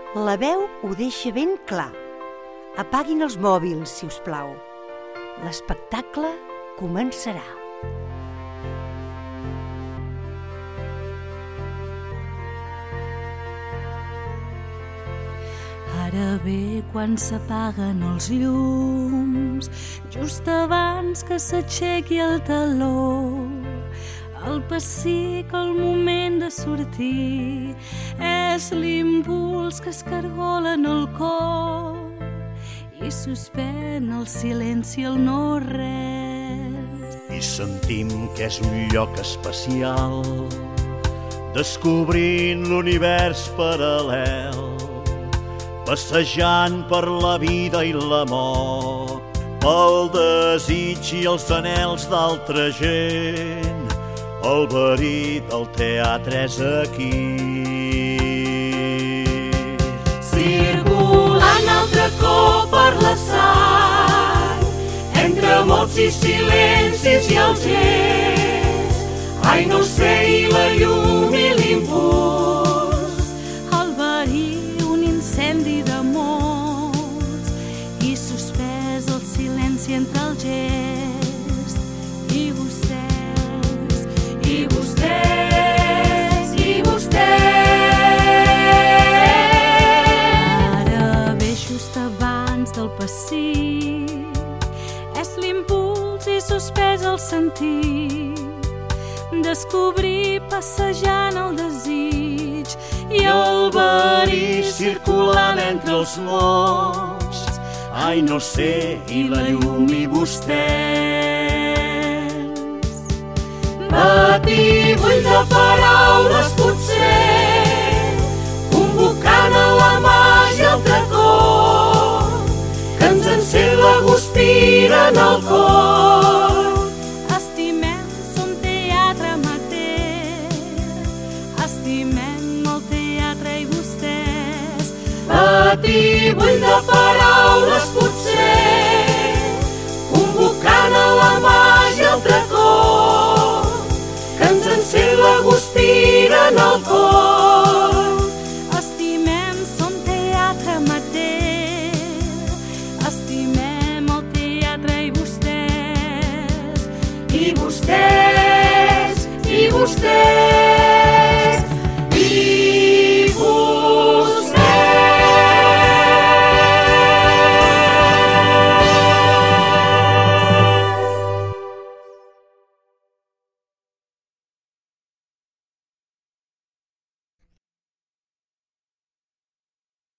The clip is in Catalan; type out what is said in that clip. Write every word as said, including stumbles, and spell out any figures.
La veu ho deixa ben clar. Apaguin els mòbils, si us plau. L'espectacle començarà. Ara ve quan s'apaguen els llums, just abans que s'aixequi el teló. El pessic, el moment de sortir, és l'impuls que escargola en el cor i suspèn el silenci, el no-res. I sentim que és un lloc especial, descobrint l'univers paral·lel, passejant per la vida i la mort, pel desig i els anhels d'altra gent. El verí del teatre és aquí. Circulant altre cop per la sang, entre mots i silencis i el gest, ai, no sé, i la llum i l'impuls, el verí, un incendi d'amors, i suspès el silenci entre el gest, i vostès, i vostès, i vostès. Ara ve just abans del pessic, és l'impuls i suspès el sentir, descobrir passejant el desig i el verí circulant entre els mots, ai, no sé, i la llum i vostès. Batibull de paraules potser, convocant a la màgia altre cor, que ens encén la guspira en el cor. Estimem son teatre amateur, estimem el teatre i vostès. Batibull de paraules potser, convocant a la màgia altre cor, que ens encén la guspira en el cor. Estimem son teatre amateur, estimem el teatre i vostès, i vostès, i vostès.